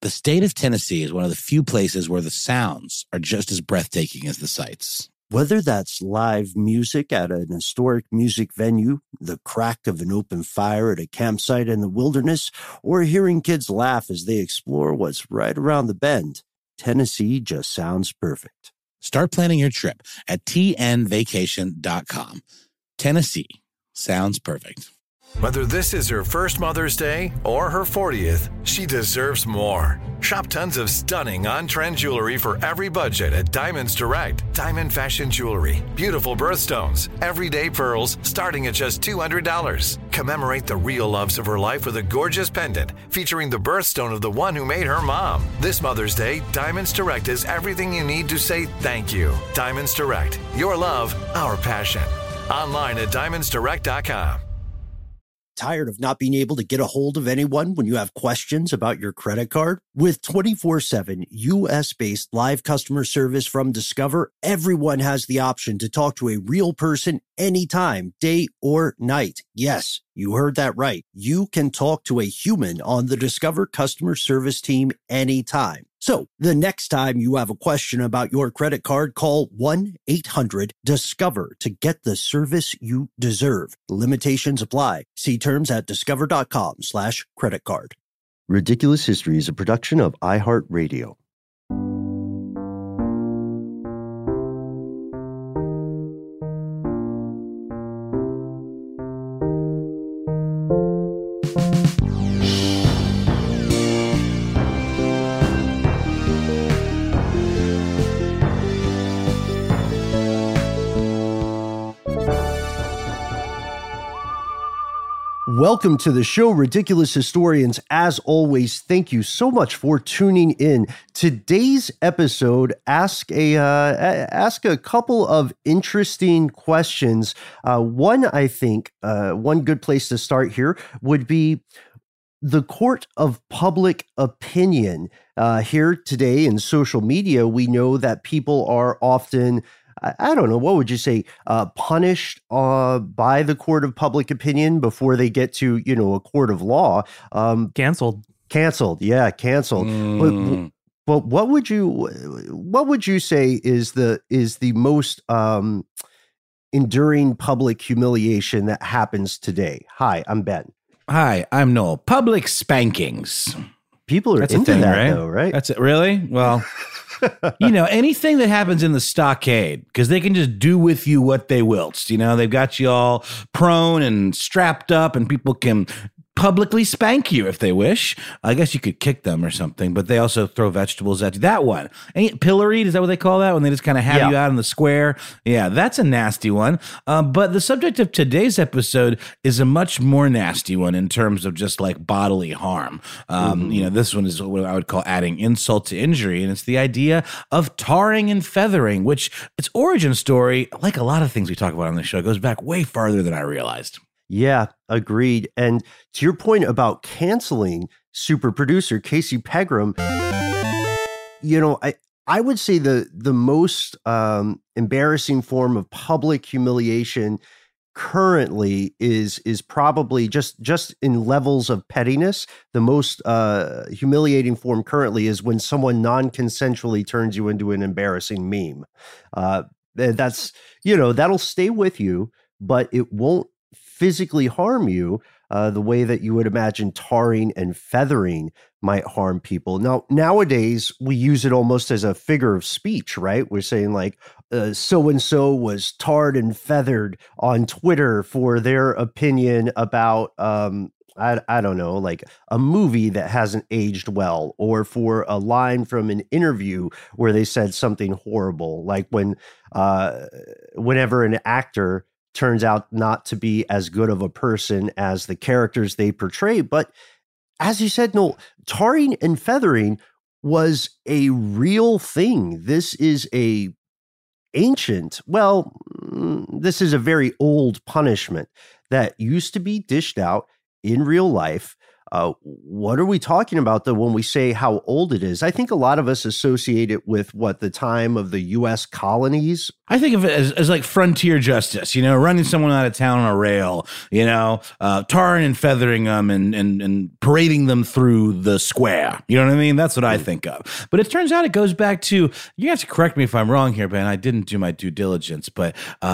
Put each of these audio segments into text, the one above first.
The state of Tennessee is one of the few places where the sounds are just as breathtaking as the sights. Whether that's live music at an historic music venue, the crack of an open fire at a campsite in the wilderness, or hearing kids laugh as they explore what's right around the bend, Tennessee just sounds perfect. Start planning your trip at tnvacation.com. Tennessee sounds perfect. Whether this is her first Mother's Day or her 40th, she deserves more. Shop tons of stunning on-trend jewelry for every budget at Diamonds Direct. Diamond fashion jewelry, beautiful birthstones, everyday pearls starting at just $200. Commemorate the real loves of her life with a gorgeous pendant featuring the birthstone of the one who made her mom. This Mother's Day, Diamonds Direct is everything you need to say thank you. Diamonds Direct, your love, our passion. Online at diamondsdirect.com. Tired of not being able to get a hold of anyone when you have questions about your credit card? With 24/7 U.S.-based live customer service from Discover, everyone has the option to talk to a real person anytime, day or night. Yes, you heard that right. You can talk to a human on the Discover customer service team anytime. So the next time you have a question about your credit card, call 1-800-DISCOVER to get the service you deserve. Limitations apply. See terms at discover.com/credit card. Ridiculous History is a production of iHeartRadio. Welcome to the show, Ridiculous Historians. As always, thank you so much for tuning in. Today's episode ask a couple of interesting questions. One good place to start here would be the court of public opinion. Here today in social media, we know that people are often, I don't know, what would you say, punished by the court of public opinion before they get to, a court of law. Canceled. Yeah, canceled. But what would you say is the most enduring public humiliation that happens today? Hi, I'm Ben. Hi, I'm Noel. Public spankings. People are That's into a thing, that, right? though, right? That's it. Really? Well, anything that happens in the stockade, because they can just do with you what they wilts. They've got you all prone and strapped up, and people can publicly spank you if they wish. I guess you could kick them or something, but they also throw vegetables at you. That one. Pilloried, is that what they call that? When they just kind of have you out in the square? Yeah, that's a nasty one. But the subject of today's episode is a much more nasty one in terms of just like bodily harm. This one is what I would call adding insult to injury, and it's the idea of tarring and feathering, which its origin story, like a lot of things we talk about on the show, goes back way farther than I realized. Yeah, agreed. And to your point about canceling super producer Casey Pegram, I would say the most embarrassing form of public humiliation currently is probably just in levels of pettiness. The most humiliating form currently is when someone non-consensually turns you into an embarrassing meme. That's, that'll stay with you, but it won't physically harm you the way that you would imagine tarring and feathering might harm people. Now, nowadays, we use it almost as a figure of speech, right? We're saying like, so-and-so was tarred and feathered on Twitter for their opinion about, I don't know, like a movie that hasn't aged well, or for a line from an interview where they said something horrible, like whenever an actor turns out not to be as good of a person as the characters they portray. But as you said, Noel, tarring and feathering was a real thing. This is a very old punishment that used to be dished out in real life What are we talking about, though, when we say how old it is? I think a lot of us associate it with the time of the U.S. colonies. I think of it as like frontier justice, running someone out of town on a rail, tarring and feathering them and parading them through the square. You know what I mean? That's what I think of. But it turns out it goes back to, you have to correct me if I'm wrong here, Ben. I didn't do my due diligence, but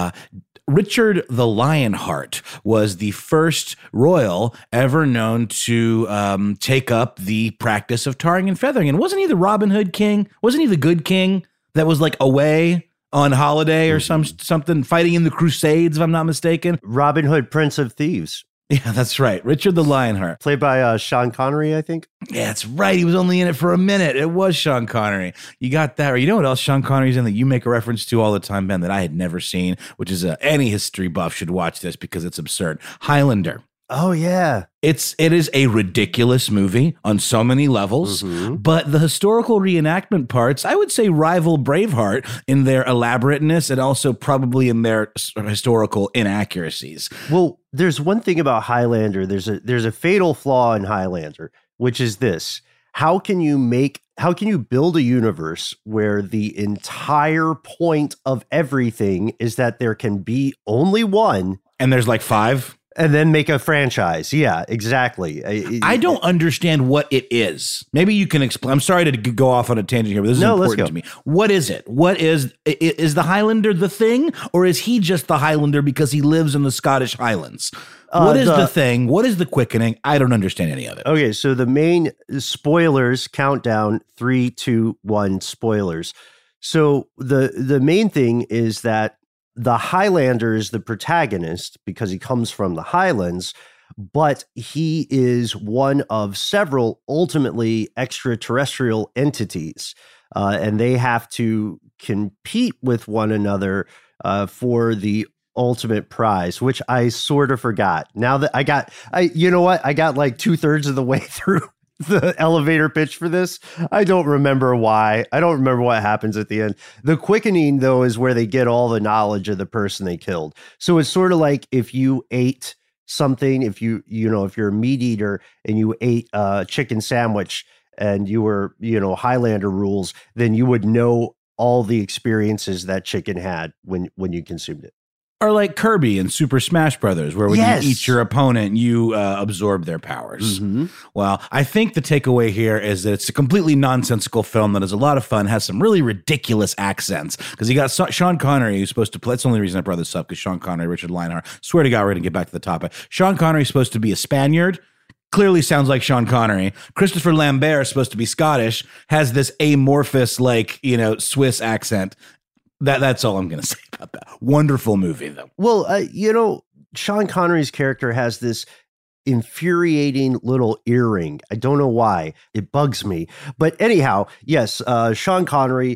Richard the Lionheart was the first royal ever known to take up the practice of tarring and feathering. And wasn't he the Robin Hood king? Wasn't he the good king that was like away on holiday or something, fighting in the Crusades, if I'm not mistaken? Robin Hood, Prince of Thieves. Yeah, that's right. Richard the Lionheart. Played by Sean Connery, I think. Yeah, that's right. He was only in it for a minute. It was Sean Connery. You got that. Or you know what else Sean Connery's in that you make a reference to all the time, Ben, that I had never seen, which is any history buff should watch this because it's absurd. Highlander. Oh, yeah. It is a ridiculous movie on so many levels, but the historical reenactment parts, I would say, rival Braveheart in their elaborateness and also probably in their historical inaccuracies. Well, there's one thing about Highlander. There's a fatal flaw in Highlander, which is this. How can you build a universe where the entire point of everything is that there can be only one? And there's like 5? And then make a franchise. Yeah, exactly. I don't understand what it is. Maybe you can explain. I'm sorry to go off on a tangent here, but this is important to me. What is it? What is the Highlander the thing? Or is he just the Highlander because he lives in the Scottish Highlands? What is the thing? What is the quickening? I don't understand any of it. Okay, so the main spoilers, countdown, 3, 2, 1, spoilers. So the main thing is that the Highlander is the protagonist because he comes from the Highlands, but he is one of several ultimately extraterrestrial entities, and they have to compete with one another for the ultimate prize, which I sort of forgot. Now that I got like 2/3 of the way through the elevator pitch for this. I don't remember why. I don't remember what happens at the end. The quickening, though, is where they get all the knowledge of the person they killed. So it's sort of like if you ate something, if you're a meat eater and you ate a chicken sandwich and you were, Highlander rules, then you would know all the experiences that chicken had when you consumed it. Or like Kirby in Super Smash Brothers, where when you eat your opponent, you absorb their powers. Well, I think the takeaway here is that it's a completely nonsensical film that is a lot of fun, has some really ridiculous accents. Because you got Sean Connery, who's supposed to play. That's the only reason I brought this up, because Sean Connery, Richard Lionheart. Swear to God, we're going to get back to the topic. Sean Connery is supposed to be a Spaniard. Clearly sounds like Sean Connery. Christopher Lambert is supposed to be Scottish, has this amorphous, Swiss accent. That's all I'm going to say about that. Wonderful movie, though. Well, Sean Connery's character has this infuriating little earring. I don't know why. It bugs me. But anyhow, yes, Sean Connery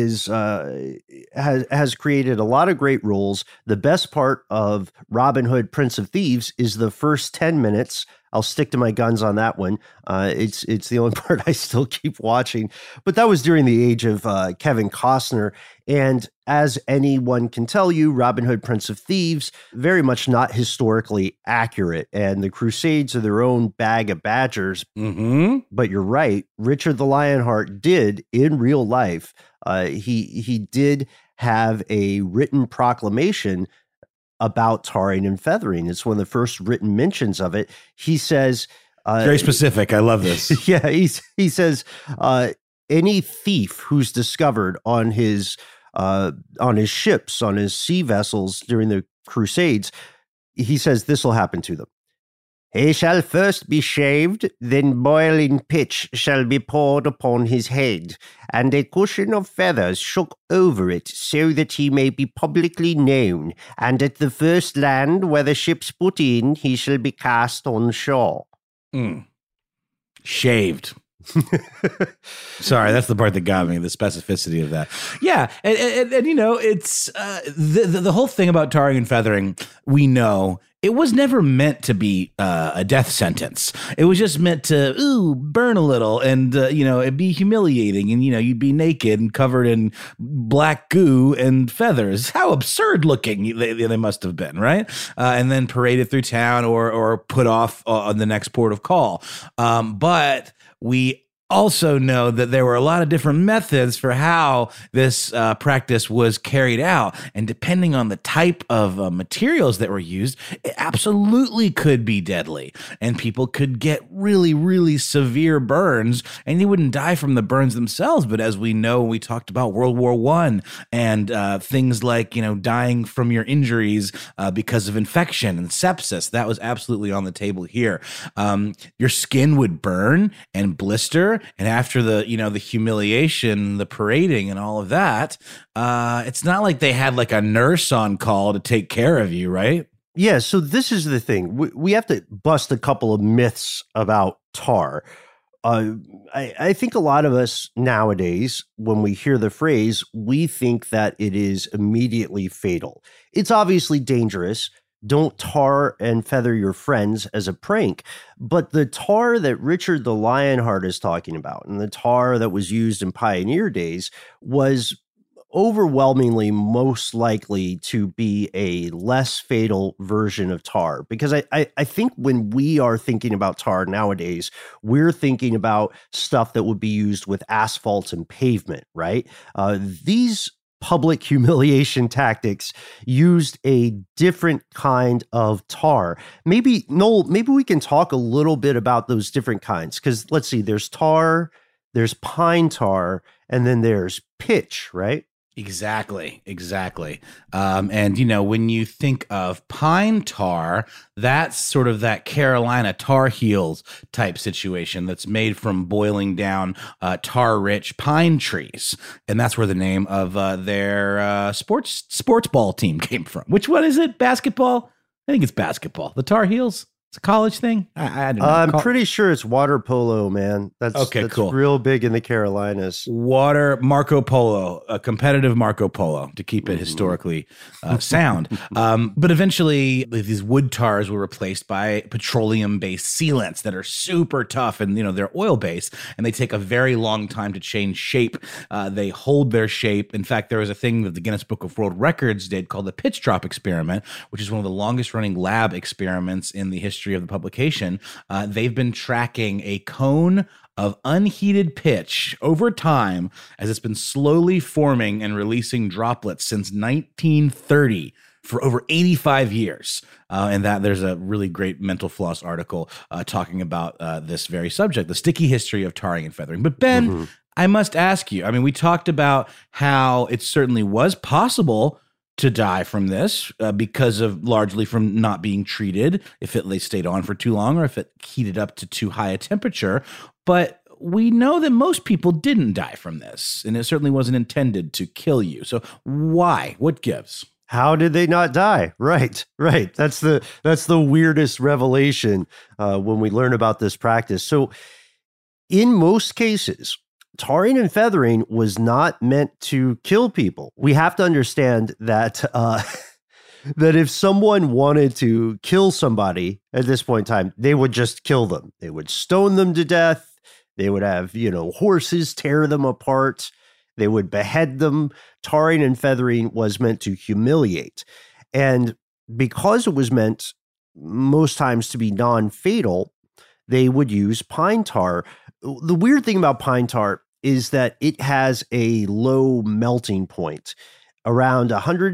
has created a lot of great roles. The best part of Robin Hood, Prince of Thieves is the first 10 minutes. I'll stick to my guns on that one. It's the only part I still keep watching. But that was during the age of Kevin Costner. And as anyone can tell you, Robin Hood, Prince of Thieves, very much not historically accurate. And the Crusades are their own bag of badgers. But you're right. Richard the Lionheart did, in real life, he did have a written proclamation about tarring and feathering. It's one of the first written mentions of it. He says, very specific. I love this. Yeah. He says, any thief who's discovered on his ships, on his sea vessels during the Crusades, he says this will happen to them. He shall first be shaved, then boiling pitch shall be poured upon his head, and a cushion of feathers shook over it, so that he may be publicly known, and at the first land where the ships put in, he shall be cast on shore. Shaved. Sorry, that's the part that got me, the specificity of that. Yeah, and it's the whole thing about tarring and feathering, we know, it was never meant to be a death sentence. It was just meant to burn a little, and it'd be humiliating, and you'd be naked and covered in black goo and feathers. How absurd looking they must have been, right? And then paraded through town or put off on the next port of call. But we also know that there were a lot of different methods for how this practice was carried out. And depending on the type of materials that were used, it absolutely could be deadly. And people could get really, really severe burns, and they wouldn't die from the burns themselves. But as we know, we talked about World War I and things like, dying from your injuries because of infection and sepsis. That was absolutely on the table here. Your skin would burn and blister. And after the humiliation, the parading and all of that, it's not like they had like a nurse on call to take care of you, right? Yeah. So this is the thing. We have to bust a couple of myths about tar. I think a lot of us nowadays, when we hear the phrase, we think that it is immediately fatal. It's obviously dangerous. Don't tar and feather your friends as a prank. But the tar that Richard the Lionheart is talking about, and the tar that was used in pioneer days, was overwhelmingly most likely to be a less fatal version of tar. Because I think when we are thinking about tar nowadays, we're thinking about stuff that would be used with asphalt and pavement, right? These public humiliation tactics used a different kind of tar. Maybe, Noel, maybe we can talk a little bit about those different kinds. Because let's see, there's tar, there's pine tar, and then there's pitch, right? Exactly. And, when you think of pine tar, that's sort of that Carolina Tar Heels type situation that's made from boiling down tar-rich pine trees. And that's where the name of their sports ball team came from. Which one is it? Basketball? I think it's basketball. The Tar Heels? It's a college thing? I don't know. I'm pretty sure it's water polo, man. That's cool. Real big in the Carolinas. Marco Polo, a competitive Marco Polo, to keep it historically sound. But eventually, these wood tars were replaced by petroleum-based sealants that are super tough, and they're oil-based, and they take a very long time to change shape. They hold their shape. In fact, there was a thing that the Guinness Book of World Records did called the pitch drop experiment, which is one of the longest-running lab experiments in the history of the publication. They've been tracking a cone of unheated pitch over time as it's been slowly forming and releasing droplets since 1930 for over 85 years. And that there's a really great Mental Floss article talking about this very subject, the sticky history of tarring and feathering. But Ben, I must ask you, we talked about how it certainly was possible to die from this because of largely from not being treated if they stayed on for too long or if it heated up to too high a temperature. But we know that most people didn't die from this, and it certainly wasn't intended to kill you. So why? What gives? How did they not die? Right. That's the weirdest revelation when we learn about this practice. So in most cases, tarring and feathering was not meant to kill people. We have to understand that that if someone wanted to kill somebody at this point in time, they would just kill them. They would stone them to death. They would have, horses tear them apart. They would behead them. Tarring and feathering was meant to humiliate. And because it was meant most times to be non-fatal, they would use pine tar. The weird thing about pine tar is that it has a low melting point, around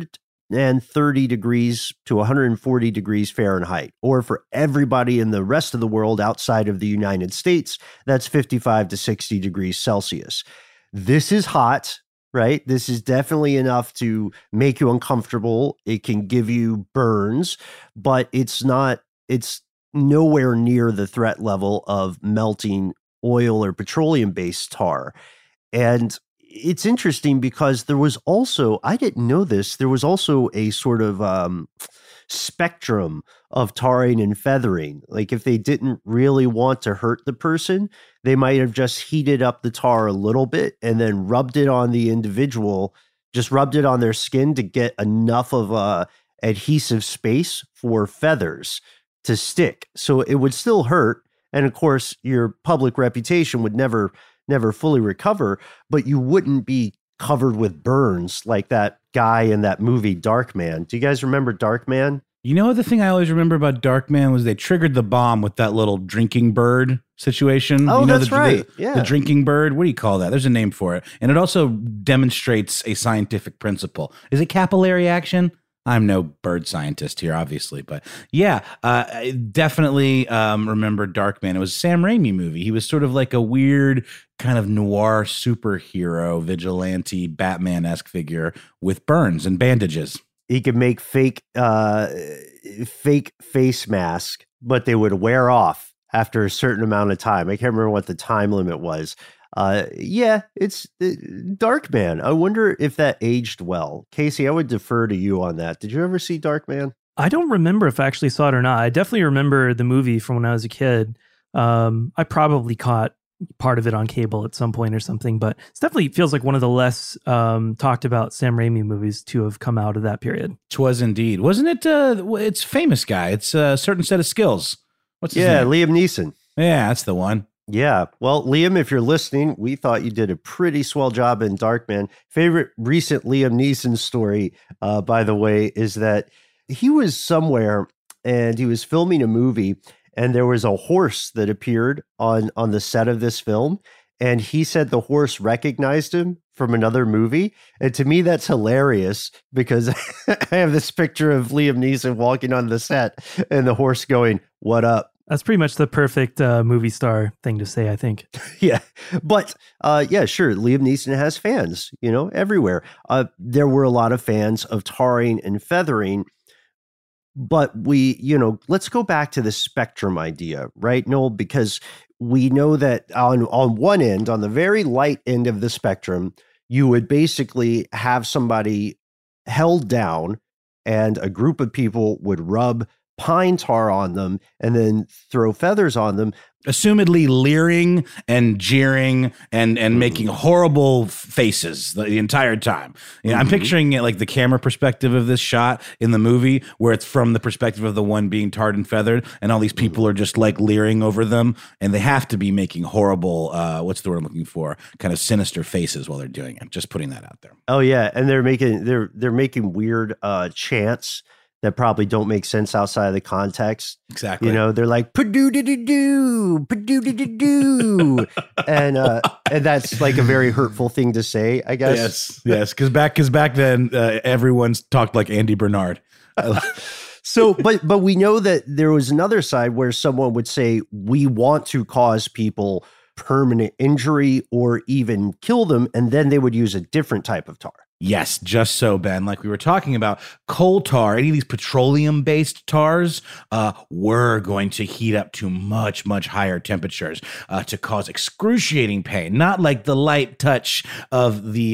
130 degrees to 140 degrees Fahrenheit. Or for everybody in the rest of the world outside of the United States, that's 55 to 60 degrees Celsius. This is hot, right? This is definitely enough to make you uncomfortable. It can give you burns, but it's nowhere near the threat level of melting oil or petroleum-based tar. And it's interesting because there was also, I didn't know this, there was also a sort of spectrum of tarring and feathering. Like if they didn't really want to hurt the person, they might have just heated up the tar a little bit and then rubbed it on the individual, just rubbed it on their skin to get enough of adhesive space for feathers to stick. So it would still hurt. And of course, your public reputation would never fully recover, but you wouldn't be covered with burns like that guy in that movie Darkman. Do you guys remember Darkman? You know, the thing I always remember about Darkman was they triggered the bomb with that little drinking bird situation. Oh, you know, that's right. Yeah. The drinking bird. What do you call that? There's a name for it. And it also demonstrates a scientific principle. Is it capillary action? I'm no bird scientist here, obviously, but yeah, I definitely remember Darkman. It was a Sam Raimi movie. He was sort of like a weird kind of noir superhero, vigilante, Batman-esque figure with burns and bandages. He could make fake face mask, but they would wear off after a certain amount of time. I can't remember what the time limit was. Yeah, it's Darkman. I wonder if that aged well. Casey, I would defer to you on that. Did you ever see Darkman? I don't remember if I actually saw it or not. I definitely remember the movie from when I was a kid. I probably caught part of it on cable at some point or something, but it definitely feels like one of the less talked about Sam Raimi movies to have come out of that period. 'Twas indeed. Wasn't it? It's famous guy. It's a certain set of skills. What's his name? Liam Neeson. Yeah, that's the one. Yeah. Well, Liam, if you're listening, we thought you did a pretty swell job in Darkman. Favorite recent Liam Neeson story, by the way, is that he was somewhere and he was filming a movie and there was a horse that appeared on the set of this film. And he said the horse recognized him from another movie. And to me, that's hilarious because I have this picture of Liam Neeson walking on the set and the horse going, "What up?" That's pretty much the perfect movie star thing to say, I think. Yeah. But yeah, sure. Liam Neeson has fans, everywhere. There were a lot of fans of Tarring and Feathering. But let's go back to the spectrum idea, right, Noel? Because we know that on one end, on the very light end of the spectrum, you would basically have somebody held down and a group of people would rub pine tar on them and then throw feathers on them. Assumedly leering and jeering and making horrible faces the entire time. I'm picturing it like the camera perspective of this shot in the movie where it's from the perspective of the one being tarred and feathered and all these people are just like leering over them and they have to be making horrible, what's the word I'm looking for? Kind of sinister faces while they're doing it. Just putting that out there. Oh yeah. And they're making weird chants that probably don't make sense outside of the context. Exactly. They're like, "Padoo-doo-doo-doo, padoo-doo-doo-doo." and that's like a very hurtful thing to say, I guess. Yes. Because back then, everyone's talked like Andy Bernard. So, but we know that there was another side where someone would say, "We want to cause people permanent injury or even kill them," and then they would use a different type of tar. Yes, just so, Ben. Like we were talking about, coal tar, any of these petroleum-based tars were going to heat up to much, much higher temperatures to cause excruciating pain. Not like the light touch of the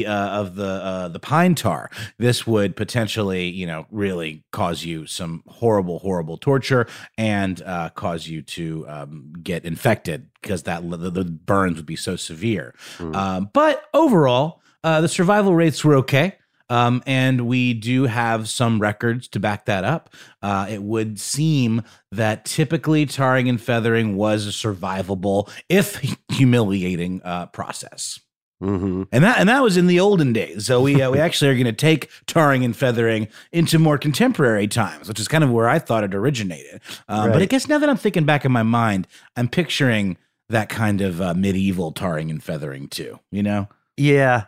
pine tar. This would potentially, really cause you some horrible, horrible torture and cause you to get infected because the burns would be so severe. But overall, the survival rates were okay, and we do have some records to back that up. It would seem that typically tarring and feathering was a survivable, if humiliating, process. Mm-hmm. And that was in the olden days. So we actually are going to take tarring and feathering into more contemporary times, which is kind of where I thought it originated. Right. But I guess now that I'm thinking back in my mind, I'm picturing that kind of medieval tarring and feathering too, Yeah.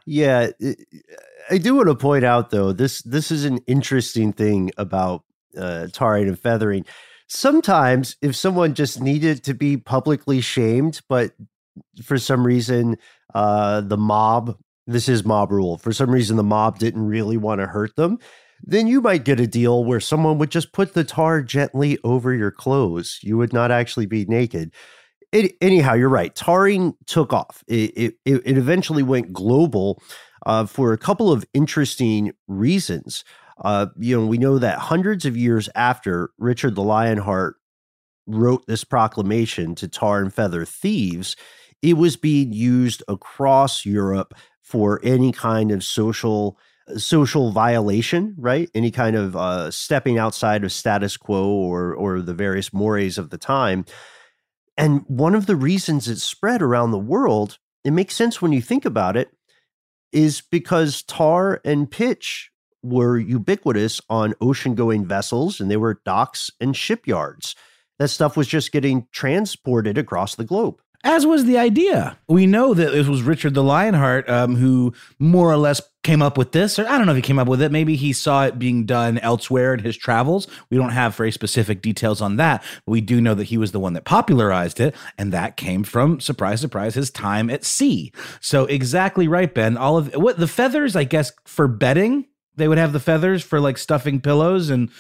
I do want to point out, though, this is an interesting thing about tarring and feathering. Sometimes if someone just needed to be publicly shamed, but for some reason the mob, this is mob rule, for some reason the mob didn't really want to hurt them, then you might get a deal where someone would just put the tar gently over your clothes. You would not actually be naked. Anyhow, you're right. Tarring took off. It eventually went global for a couple of interesting reasons. We know that hundreds of years after Richard the Lionheart wrote this proclamation to tar and feather thieves, it was being used across Europe for any kind of social social violation, right? Any kind of stepping outside of status quo or the various mores of the time. And one of the reasons it spread around the world, it makes sense when you think about it, is because tar and pitch were ubiquitous on ocean-going vessels, and they were docks and shipyards. That stuff was just getting transported across the globe. As was the idea. We know that it was Richard the Lionheart who more or less came up with this. Or I don't know if he came up with it. Maybe he saw it being done elsewhere in his travels. We don't have very specific details on that. But we do know that he was the one that popularized it. And that came from, surprise, surprise, his time at sea. So exactly right, Ben. All of what the feathers, I guess, for bedding. They would have the feathers for like stuffing pillows and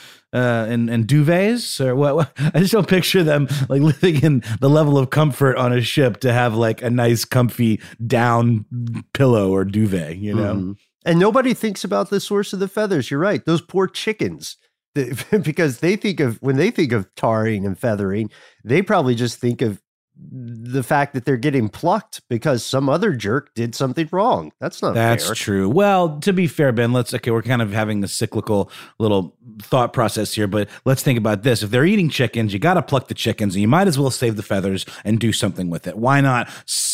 duvets or what? I just don't picture them like living in the level of comfort on a ship to have like a nice comfy down pillow or duvet, you know? Mm-hmm. And nobody thinks about the source of the feathers. You're right. Those poor chickens, because when they think of tarring and feathering, they probably just think of the fact that they're getting plucked because some other jerk did something wrong. That's not fair. That's true. Well, to be fair, Ben, we're kind of having the cyclical little thought process here, but let's think about this. If they're eating chickens, you got to pluck the chickens and you might as well save the feathers and do something with it. Why not,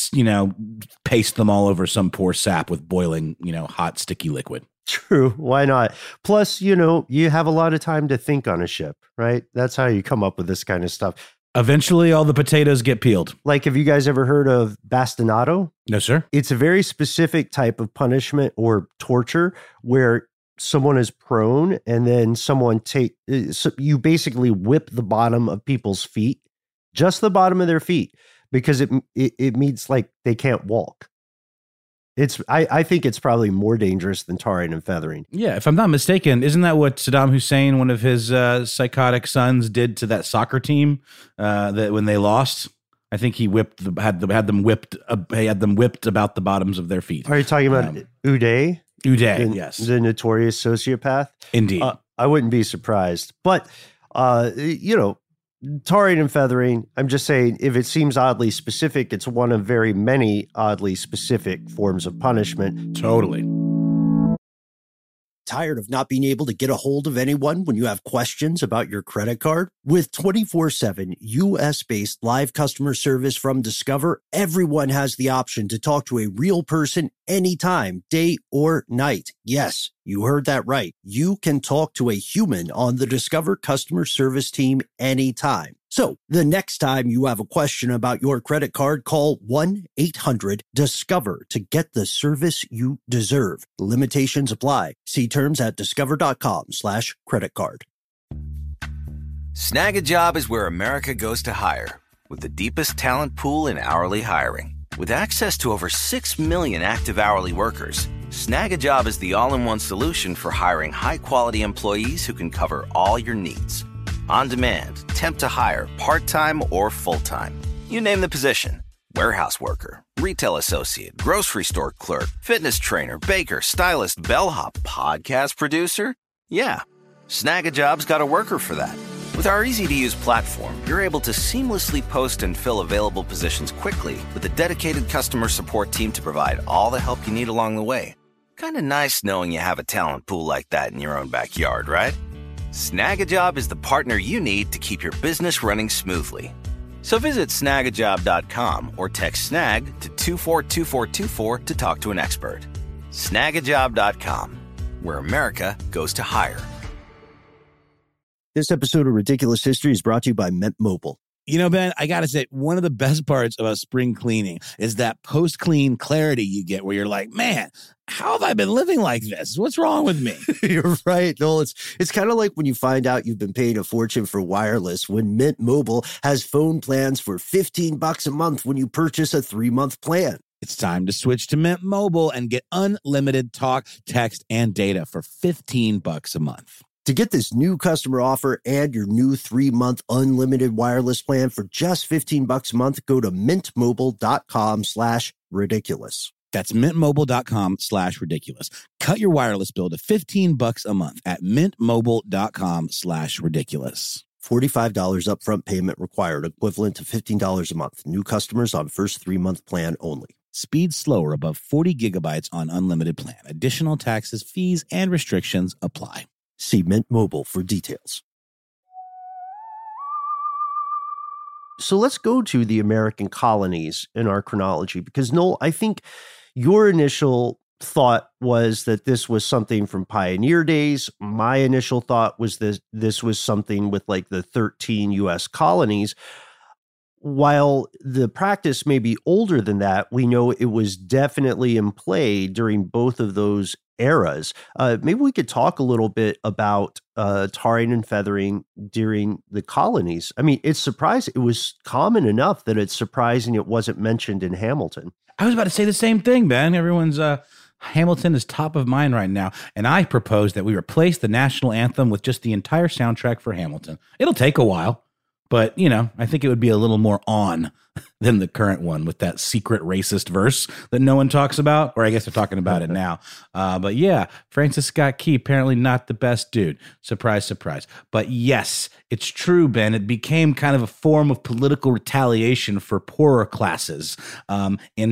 paste them all over some poor sap with boiling, hot, sticky liquid? True. Why not? Plus, you have a lot of time to think on a ship, right? That's how you come up with this kind of stuff. Eventually, all the potatoes get peeled. Like, have you guys ever heard of bastinado? No, sir. It's a very specific type of punishment or torture where someone is prone and then you basically whip the bottom of people's feet, just the bottom of their feet, because it means like they can't walk. I think it's probably more dangerous than tarring and feathering. Yeah, if I'm not mistaken, isn't that what Saddam Hussein, one of his psychotic sons, did to that soccer team that when they lost? I think he had them whipped about the bottoms of their feet. Are you talking about Uday? Uday, yes, the notorious sociopath. Indeed, I wouldn't be surprised, but tarring and feathering, I'm just saying, if it seems oddly specific, it's one of very many oddly specific forms of punishment. Totally. Tired of not being able to get a hold of anyone when you have questions about your credit card? With 24/7 U.S.-based live customer service from Discover, everyone has the option to talk to a real person anytime, day or night. Yes, you heard that right. You can talk to a human on the Discover customer service team anytime. So the next time you have a question about your credit card, call 1-800-DISCOVER to get the service you deserve. Limitations apply. See terms at discover.com/creditcard. Snag a Job is where America goes to hire, with the deepest talent pool in hourly hiring. With access to over 6 million active hourly workers, Snag a Job is the all-in-one solution for hiring high-quality employees who can cover all your needs. On demand, temp to hire, part-time or full-time. You name the position. Warehouse worker, retail associate, grocery store clerk, fitness trainer, baker, stylist, bellhop, podcast producer. Yeah, Snag a Job's got a worker for that. With our easy-to-use platform, you're able to seamlessly post and fill available positions quickly with a dedicated customer support team to provide all the help you need along the way. Kind of nice knowing you have a talent pool like that in your own backyard, right? Snag a Job is the partner you need to keep your business running smoothly. So visit snagajob.com or text snag to 242424 to talk to an expert. Snagajob.com, where America goes to hire. This episode of Ridiculous History is brought to you by Mint Mobile. You know, Ben, I got to say, one of the best parts about spring cleaning is that post-clean clarity you get where you're like, man, how have I been living like this? What's wrong with me? You're right, Noel. It's kind of like when you find out you've been paying a fortune for wireless when Mint Mobile has phone plans for $15 a month when you purchase a 3-month plan. It's time to switch to Mint Mobile and get unlimited talk, text, and data for $15 a month. To get this new customer offer and your new 3-month unlimited wireless plan for just $15 a month, go to mintmobile.com/ridiculous. That's mintmobile.com/ridiculous. Cut your wireless bill to $15 a month at mintmobile.com/ridiculous. $45 upfront payment required, equivalent to $15 a month. New customers on first 3-month plan only. Speed slower above 40 gigabytes on unlimited plan. Additional taxes, fees, and restrictions apply. See Mint Mobile for details. So let's go to the American colonies in our chronology, because Noel, I think your initial thought was that this was something from pioneer days. My initial thought was that this was something with like the 13 U.S. colonies. While the practice may be older than that, we know it was definitely in play during both of those eras. Maybe we could talk a little bit about tarring and feathering during the colonies. I mean, it's surprising. It was common enough that it's surprising it wasn't mentioned in Hamilton. I was about to say the same thing, Ben. Everyone's Hamilton is top of mind right now. And I propose that we replace the national anthem with just the entire soundtrack for Hamilton. It'll take a while, but, you know, I think it would be a little more on than the current one with that secret racist verse that no one talks about, or I guess they're talking about it now. But yeah, Francis Scott Key, apparently not the best dude. Surprise, surprise. But yes, it's true, Ben. It became kind of a form of political retaliation for poorer classes. In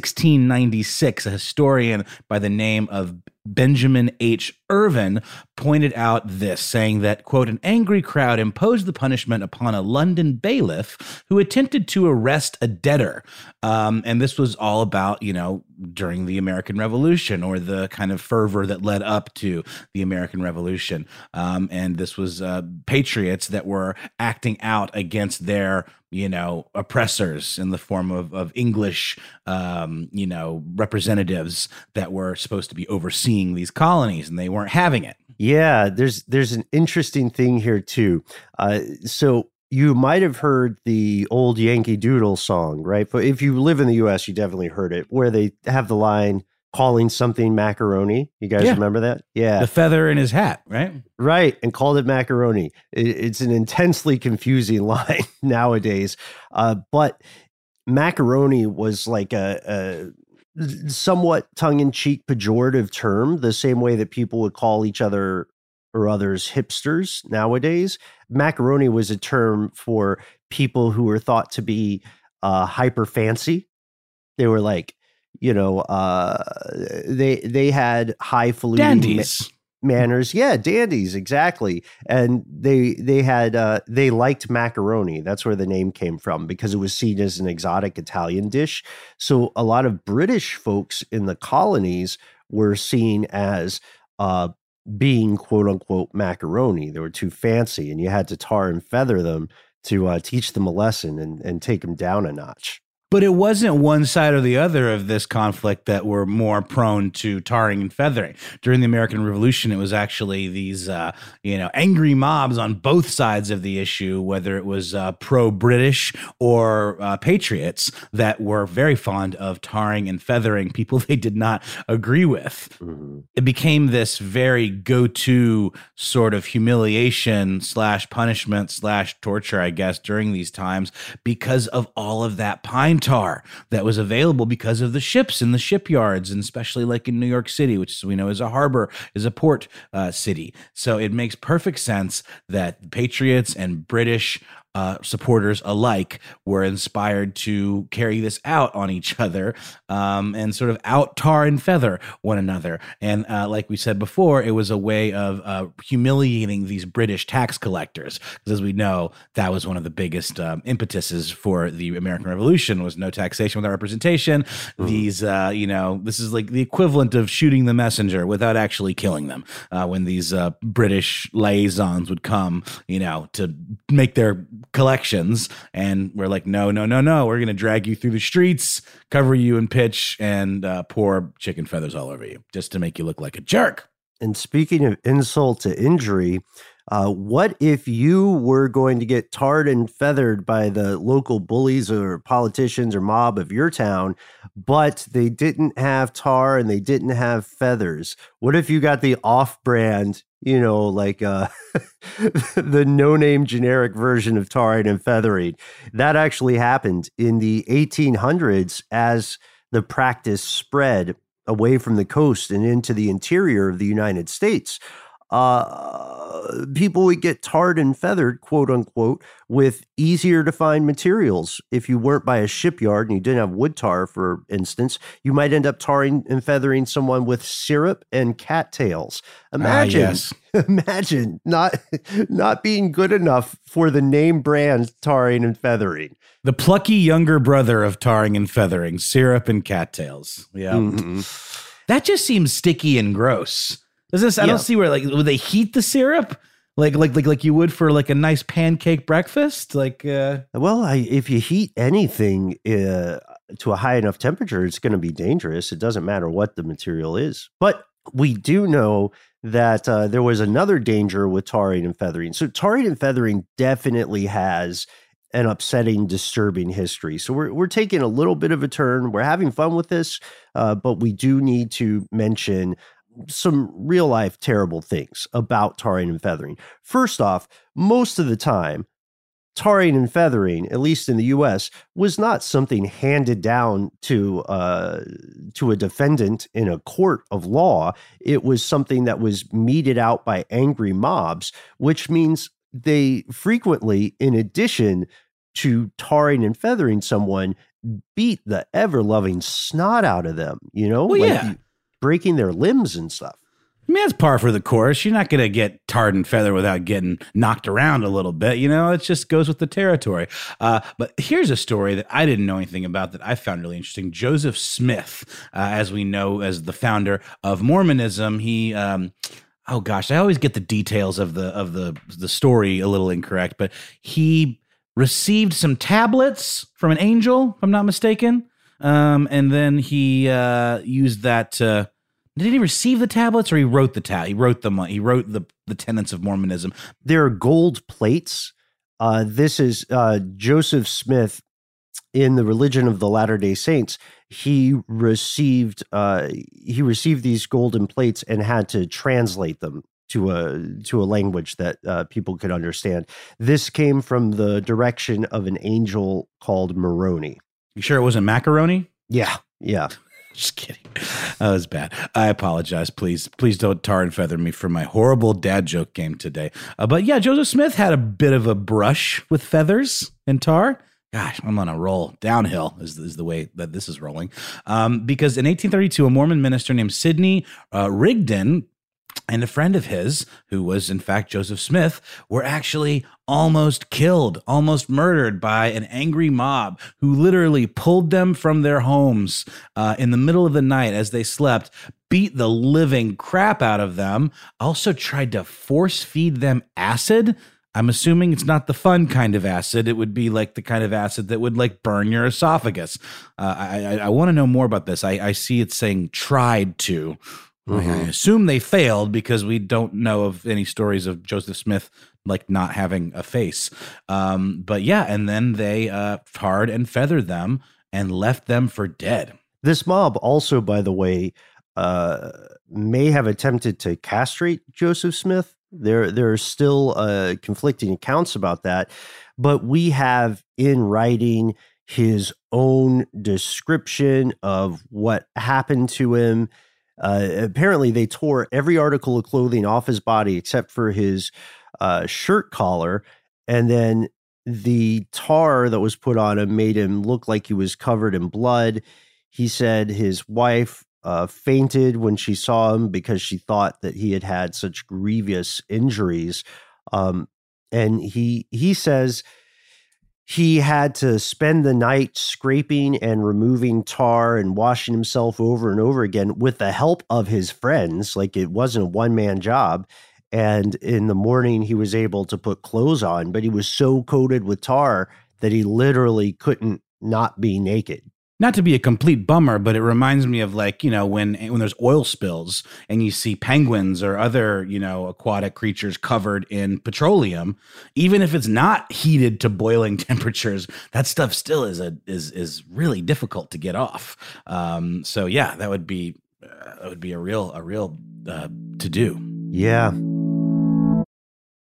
1696, a historian by the name of Benjamin H. Irvin pointed out this, saying that, quote, an angry crowd imposed the punishment upon a London bailiff who attempted to arrest a debtor. And this was all about, you know, during the American Revolution, or the kind of fervor that led up to the American Revolution. And this was patriots that were acting out against their, you know, oppressors in the form of English, you know, representatives that were supposed to be overseeing these colonies, and they weren't having it. Yeah, there's an interesting thing here too. So you might have heard the old Yankee Doodle song, right? But if you live in the U.S., you definitely heard it, where they have the line, calling something macaroni. You guys remember that? Yeah. The feather in his hat, right? Right. And called it macaroni. It's an intensely confusing line nowadays. But macaroni was like a somewhat tongue-in-cheek pejorative term, the same way that people would call each other or others hipsters nowadays. Macaroni was a term for people who were thought to be hyper fancy. They were like, you know, they had highfalutin dandies. Manners. Yeah, dandies, exactly. And they liked macaroni. That's where the name came from, because it was seen as an exotic Italian dish. So a lot of British folks in the colonies were seen as being quote unquote macaroni. They were too fancy, and you had to tar and feather them to teach them a lesson and take them down a notch. But it wasn't one side or the other of this conflict that were more prone to tarring and feathering. During the American Revolution, it was actually these, angry mobs on both sides of the issue, whether it was pro-British or patriots, that were very fond of tarring and feathering people they did not agree with. Mm-hmm. It became this very go-to sort of humiliation / punishment / torture, I guess, during these times, because of all of that pine tar that was available because of the ships in the shipyards, and especially like in New York City, which we know is a harbor, is a port city. So it makes perfect sense that patriots and British supporters alike were inspired to carry this out on each other and sort of out tar and feather one another. And like we said before, it was a way of humiliating these British tax collectors, because as we know, that was one of the biggest impetuses for the American Revolution, was no taxation without representation. Mm-hmm. These, this is like the equivalent of shooting the messenger without actually killing them. When these British liaisons would come, to make their collections, and we're like, no, we're going to drag you through the streets, cover you in pitch, and pour chicken feathers all over you just to make you look like a jerk. And speaking of insult to injury, what if you were going to get tarred and feathered by the local bullies or politicians or mob of your town, but they didn't have tar and they didn't have feathers? What if you got the off-brand, the no-name generic version of tarring and feathering? That actually happened in the 1800s as the practice spread away from the coast and into the interior of the United States. people would get tarred and feathered, quote unquote, with easier to find materials. If you weren't by a shipyard and you didn't have wood tar, for instance, you might end up tarring and feathering someone with syrup and cattails. Imagine, imagine not being good enough for the name brand tarring and feathering. The plucky younger brother of tarring and feathering, syrup and cattails. Yeah. Mm-hmm. That just seems sticky and gross. Does this? I don't see where, like, would they heat the syrup like you would for like a nice pancake breakfast? Like, if you heat anything to a high enough temperature, it's going to be dangerous. It doesn't matter what the material is. But we do know that there was another danger with tarring and feathering. So tarring and feathering definitely has an upsetting, disturbing history. So we're taking a little bit of a turn. We're having fun with this, but we do need to mention some real life terrible things about tarring and feathering. First off, most of the time, tarring and feathering, at least in the US, was not something handed down to a defendant in a court of law. It was something that was meted out by angry mobs, which means they frequently, in addition to tarring and feathering someone, beat the ever-loving snot out of them, breaking their limbs and stuff. I mean, that's par for the course. You're not going to get tarred and feathered without getting knocked around a little bit. It just goes with the territory. But here's a story that I didn't know anything about that I found really interesting. Joseph Smith, as we know, as the founder of Mormonism, he... oh gosh, I always get the details of the story a little incorrect, but he received some tablets from an angel, if I'm not mistaken, and then he used that. Did he receive the tablets, or he wrote the He wrote them. He wrote the tenets of Mormonism. They're gold plates. This is Joseph Smith in the Religion of the Latter-day Saints. He received these golden plates and had to translate them to a language that people could understand. This came from the direction of an angel called Moroni. You sure it wasn't macaroni? Yeah. Just kidding. That was bad. I apologize. Please don't tar and feather me for my horrible dad joke game today. But yeah, Joseph Smith had a bit of a brush with feathers and tar. Gosh, I'm on a roll. Downhill is the way that this is rolling. Because in 1832, a Mormon minister named Sidney Rigdon and a friend of his, who was in fact Joseph Smith, were actually almost killed, almost murdered by an angry mob who literally pulled them from their homes in the middle of the night as they slept, beat the living crap out of them, also tried to force feed them acid. I'm assuming it's not the fun kind of acid. It would be like the kind of acid that would like burn your esophagus. I want to know more about this. I see it saying tried to. Mm-hmm. I assume they failed because we don't know of any stories of Joseph Smith like not having a face. But yeah, and then they tarred and feathered them and left them for dead. This mob also, by the way, may have attempted to castrate Joseph Smith. There are still conflicting accounts about that, but we have in writing his own description of what happened to him. Apparently, they tore every article of clothing off his body except for his shirt collar, and then the tar that was put on him made him look like he was covered in blood. He said his wife fainted when she saw him because she thought that he had such grievous injuries. And he says he had to spend the night scraping and removing tar and washing himself over and over again with the help of his friends. Like, it wasn't a one-man job. And in the morning, he was able to put clothes on, but he was so coated with tar that he literally couldn't not be naked. Not to be a complete bummer, but it reminds me of, like, when there's oil spills and you see penguins or other, aquatic creatures covered in petroleum, even if it's not heated to boiling temperatures, that stuff still is really difficult to get off. So yeah, that would be a real to do. Yeah.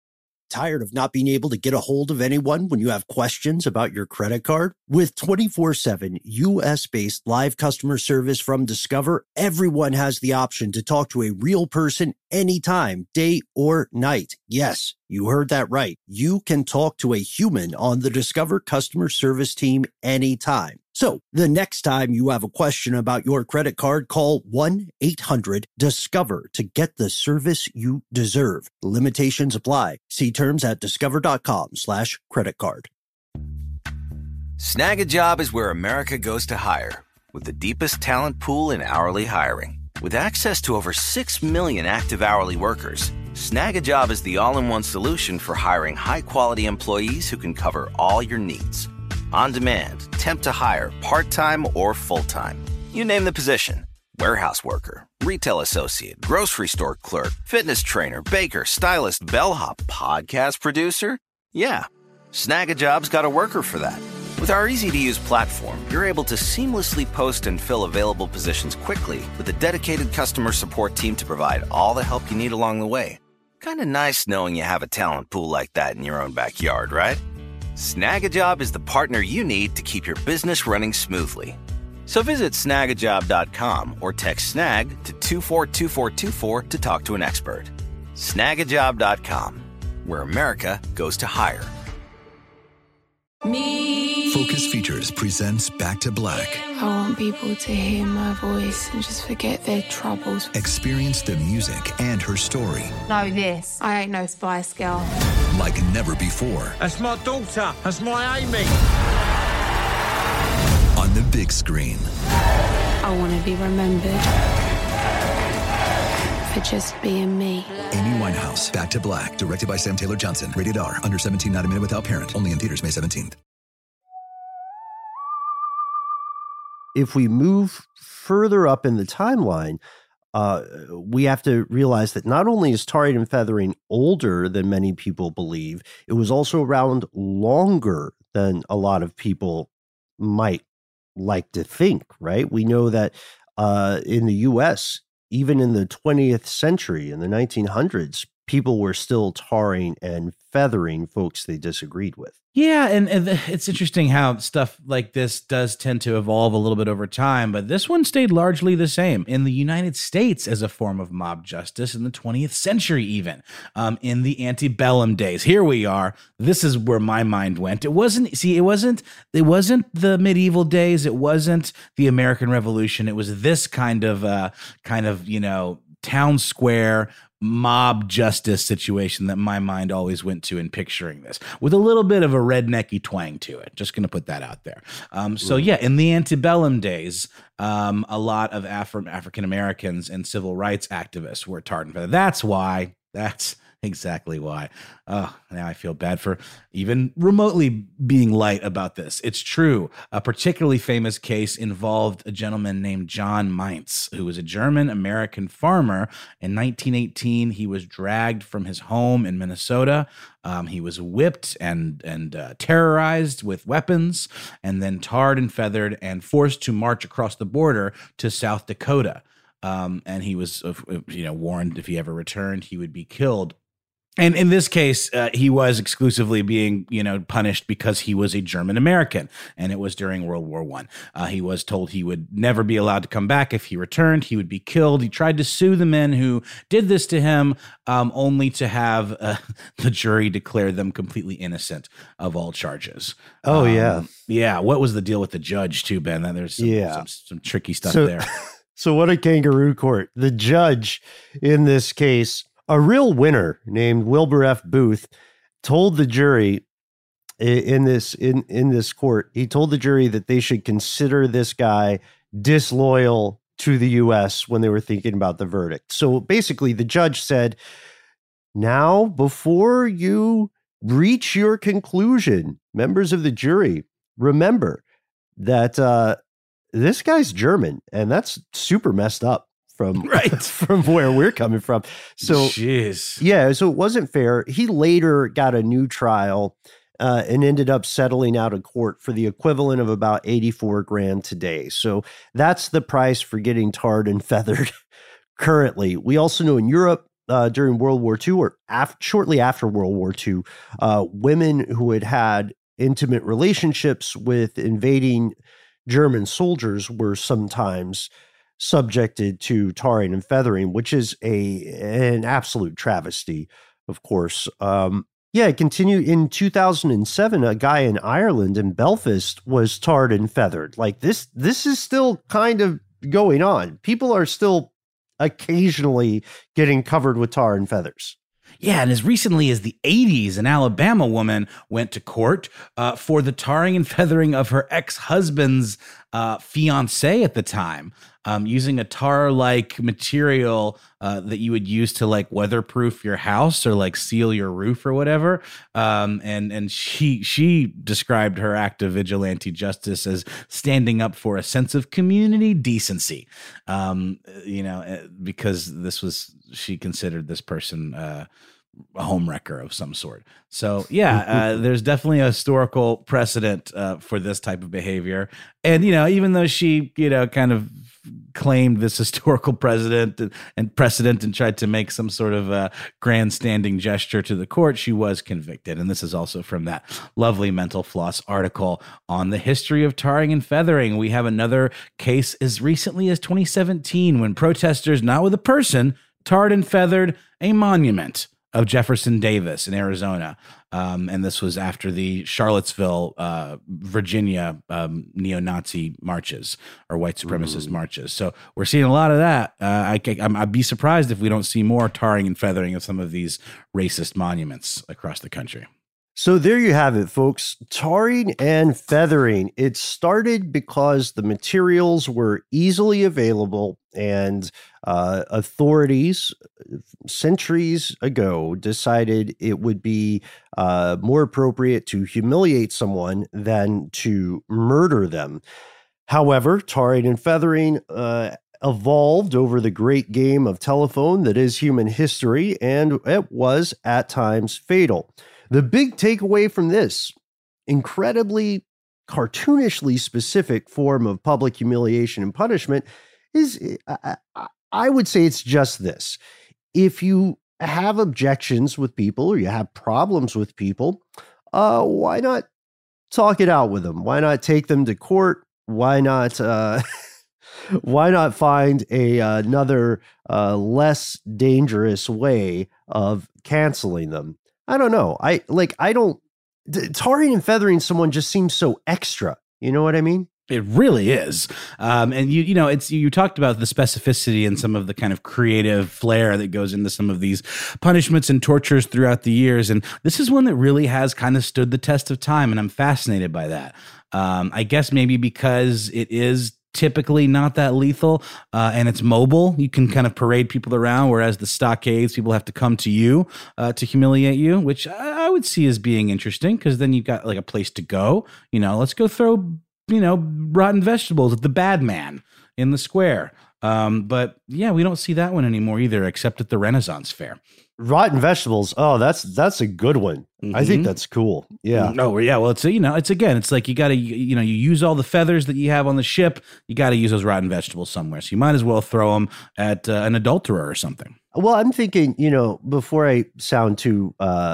Tired of not being able to get a hold of anyone when you have questions about your credit card? With 24/7 U.S.-based live customer service from Discover, everyone has the option to talk to a real person anytime, day or night. Yes, you heard that right. You can talk to a human on the Discover customer service team anytime. So the next time you have a question about your credit card, call 1-800-DISCOVER to get the service you deserve. Limitations apply. See terms at discover.com/credit-card. Snag a Job is where America goes to hire, with the deepest talent pool in hourly hiring. With access to over 6 million active hourly workers, Snag a Job is the all-in-one solution for hiring high-quality employees who can cover all your needs. On demand, temp to hire, part-time or full-time. You name the position. Warehouse worker, retail associate, grocery store clerk, fitness trainer, baker, stylist, bellhop, podcast producer. Yeah, Snag a Job's got a worker for that. With our easy-to-use platform, you're able to seamlessly post and fill available positions quickly with a dedicated customer support team to provide all the help you need along the way. Kind of nice knowing you have a talent pool like that in your own backyard, right? Snag a Job is the partner you need to keep your business running smoothly. So visit snagajob.com or text snag to 242424 to talk to an expert. Snagajob.com, where America goes to hire. Focus Features presents Back to Black. I want people to hear my voice and just forget their troubles. Experience the music and her story. Know this, I ain't no Spice Girl. Like never before. That's my daughter. That's my Amy. On the big screen. I want to be remembered for just being me. Amy Winehouse, Back to Black, directed by Sam Taylor Johnson. Rated R, under 17, not a minute without parent. Only in theaters May 17th. If we move further up in the timeline, we have to realize that not only is tarring and feathering older than many people believe, it was also around longer than a lot of people might like to think, right? We know that in the U.S., even in the 20th century, in the 1900s, people were still tarring and feathering folks they disagreed with. Yeah, and it's interesting how stuff like this does tend to evolve a little bit over time, but this one stayed largely the same in the United States as a form of mob justice in the 20th century even, in the antebellum days. Here we are. This is where my mind went. It wasn't the medieval days. It wasn't the American Revolution. It was this kind of town square mob justice situation that my mind always went to in picturing this, with a little bit of a rednecky twang to it. Just going to put that out there. So yeah, in the antebellum days, a lot of African Americans and civil rights activists were tarred and feathered. That's exactly why. Oh, now I feel bad for even remotely being light about this. It's true. A particularly famous case involved a gentleman named John Meintz, who was a German-American farmer. In 1918, he was dragged from his home in Minnesota. He was whipped and terrorized with weapons, and then tarred and feathered and forced to march across the border to South Dakota. And he was, warned if he ever returned, he would be killed. And in this case, he was exclusively being, punished because he was a German American, and it was during World War I. He was told he would never be allowed to come back. If he returned, he would be killed. He tried to sue the men who did this to him, only to have the jury declare them completely innocent of all charges. Oh, yeah. Yeah. What was the deal with the judge, too, Ben? There's some tricky stuff there. So what a kangaroo court. The judge in this case, a real winner named Wilbur F. Booth, told the jury in this court, he told the jury that they should consider this guy disloyal to the U.S. when they were thinking about the verdict. So basically, the judge said, now, before you reach your conclusion, members of the jury, remember that this guy's German, and that's super messed up from where we're coming from. So, jeez. Yeah, so it wasn't fair. He later got a new trial and ended up settling out of court for the equivalent of about $84,000 today. So that's the price for getting tarred and feathered currently. We also know in Europe, during World War II or shortly after World War II, women who had intimate relationships with invading German soldiers were sometimes subjected to tarring and feathering, which is an absolute travesty, of course. It continued in 2007. A guy in Ireland, in Belfast, was tarred and feathered. Like this is still kind of going on. People are still occasionally getting covered with tar and feathers. Yeah, and as recently as the 80s, an Alabama woman went to court for the tarring and feathering of her ex-husband's fiancé at the time, using a tar-like material that you would use to like weatherproof your house or like seal your roof or whatever. And she described her act of vigilante justice as standing up for a sense of community decency. Because she considered this person a homewrecker of some sort. So there's definitely a historical precedent for this type of behavior. And, even though she, kind of claimed this historical precedent and tried to make some sort of grandstanding gesture to the court, she was convicted. And this is also from that lovely Mental Floss article on the history of tarring and feathering. We have another case as recently as 2017 when protesters, not with a person, tarred and feathered a monument of Jefferson Davis in Arizona. And this was after the Charlottesville, Virginia neo-Nazi marches or white supremacist marches. So we're seeing a lot of that. I'd be surprised if we don't see more tarring and feathering of some of these racist monuments across the country. So there you have it, folks. Tarring and feathering. It started because the materials were easily available and authorities centuries ago decided it would be more appropriate to humiliate someone than to murder them. However, tarring and feathering evolved over the great game of telephone that is human history, and it was at times fatal. The big takeaway from this incredibly cartoonishly specific form of public humiliation and punishment is, I would say it's just this. If you have objections with people or you have problems with people, why not talk it out with them? Why not take them to court? Why not find another less dangerous way of canceling them? I don't know. Tarring and feathering someone just seems so extra. You know what I mean? It really is. And you talked about the specificity and some of the kind of creative flair that goes into some of these punishments and tortures throughout the years. And this is one that really has kind of stood the test of time. And I'm fascinated by that. I guess maybe because it is typically not that lethal and it's mobile. You can kind of parade people around, whereas the stockades, people have to come to you to humiliate you, which I would see as being interesting because then you've got like a place to go. Let's go throw, rotten vegetables at the bad man in the square. But yeah, we don't see that one anymore either, except at the Renaissance Fair. Rotten vegetables. Oh, that's a good one. Mm-hmm. I think that's cool. Yeah. Oh, yeah. Well, it's like you got to, you use all the feathers that you have on the ship. You got to use those rotten vegetables somewhere. So you might as well throw them at an adulterer or something. Well, I'm thinking, before I sound too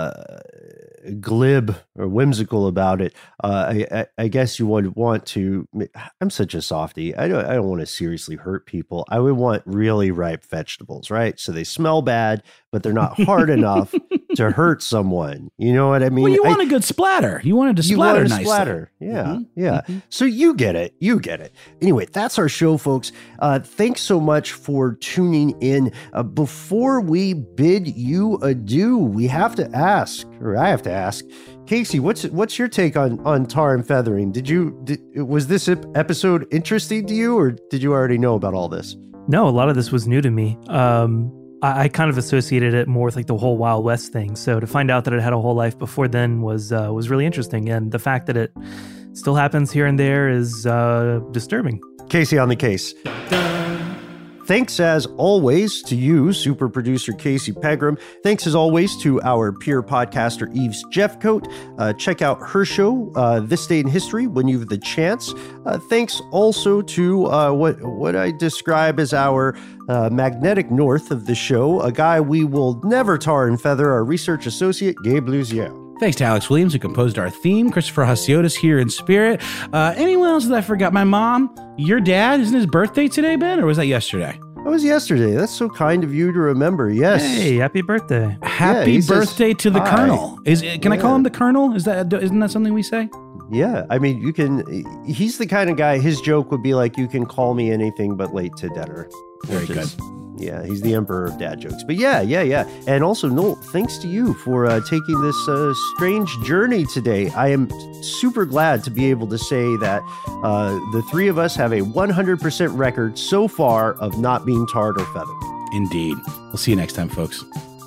glib or whimsical about it, I guess you would want to. I'm such a softie. I don't want to seriously hurt people. I would want really ripe vegetables, right? So they smell bad, but they're not hard enough to hurt someone. You know what I mean? Well, you want a good splatter. You want it to splatter nicely. Splatter. Yeah, yeah. Mm-hmm. So you get it. Anyway, that's our show, folks. Thanks so much for tuning in. Before we bid you adieu, I have to ask, Casey, what's your take on tar and feathering? Was this episode interesting to you, or did you already know about all this? No, a lot of this was new to me. I kind of associated it more with like the whole Wild West thing. So to find out that it had a whole life before then was really interesting. And the fact that it still happens here and there is disturbing. Casey on the case. Thanks as always to you, super producer Casey Pegram. Thanks as always to our peer podcaster Eves Jeffcoat. Check out her show, This Day in History, when you have the chance. Thanks also to what I describe as our magnetic north of the show, a guy we will never tar and feather, our research associate, Gabe Luzier. Thanks to Alex Williams, who composed our theme. Christopher Hasiotis here in spirit. Anyone else that I forgot? My mom, your dad, isn't his birthday today, Ben? Or was that yesterday? That was yesterday. That's so kind of you to remember. Yes. Hey, happy birthday. Happy birthday to the Colonel. Can I call him the Colonel? Isn't that something we say? Yeah. I mean, he's the kind of guy, his joke would be like, you can call me anything but late to dinner. Very good. Yeah, he's the emperor of dad jokes. But yeah. And also, Noel, thanks to you for taking this strange journey today. I am super glad to be able to say that the three of us have a 100% record so far of not being tarred or feathered. Indeed. We'll see you next time, folks.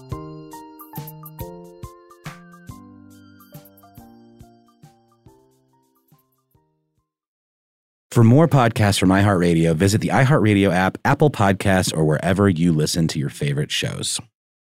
For more podcasts from iHeartRadio, visit the iHeartRadio app, Apple Podcasts, or wherever you listen to your favorite shows.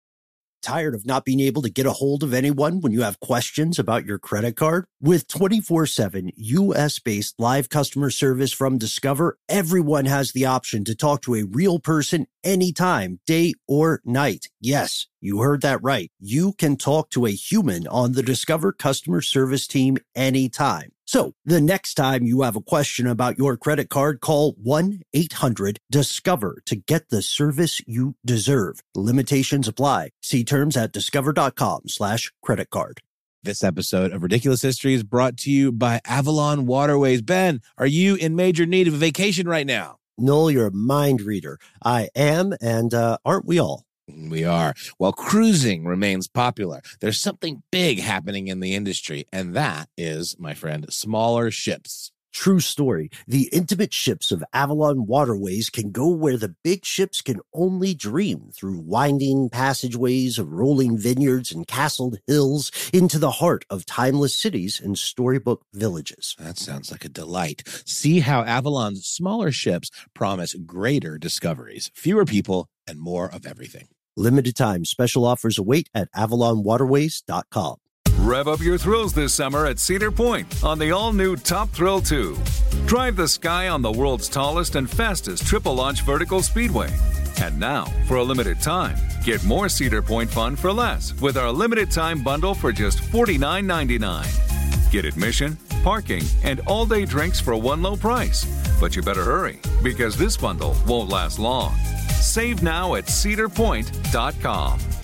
Tired of not being able to get a hold of anyone when you have questions about your credit card? With 24/7 U.S.-based live customer service from Discover, everyone has the option to talk to a real person anytime, day or night. Yes, you heard that right. You can talk to a human on the Discover customer service team anytime. So the next time you have a question about your credit card, call 1-800-DISCOVER to get the service you deserve. Limitations apply. See terms at discover.com/credit card. This episode of Ridiculous History is brought to you by Avalon Waterways. Ben, are you in major need of a vacation right now? Noel, you're a mind reader. I am, and aren't we all? We are. While cruising remains popular, there's something big happening in the industry, and that is, my friend, smaller ships. True story. The intimate ships of Avalon Waterways can go where the big ships can only dream, through winding passageways of rolling vineyards and castled hills into the heart of timeless cities and storybook villages. That sounds like a delight. See how Avalon's smaller ships promise greater discoveries, fewer people, and more of everything. Limited time special offers await at avalonwaterways.com. Rev up your thrills this summer at Cedar Point on the all-new Top Thrill 2. Drive the sky on the world's tallest and fastest triple-launch vertical speedway. And now, for a limited time, get more Cedar Point fun for less with our limited-time bundle for just $49.99. Get admission, parking, and all-day drinks for one low price. But you better hurry, because this bundle won't last long. Save now at cedarpoint.com.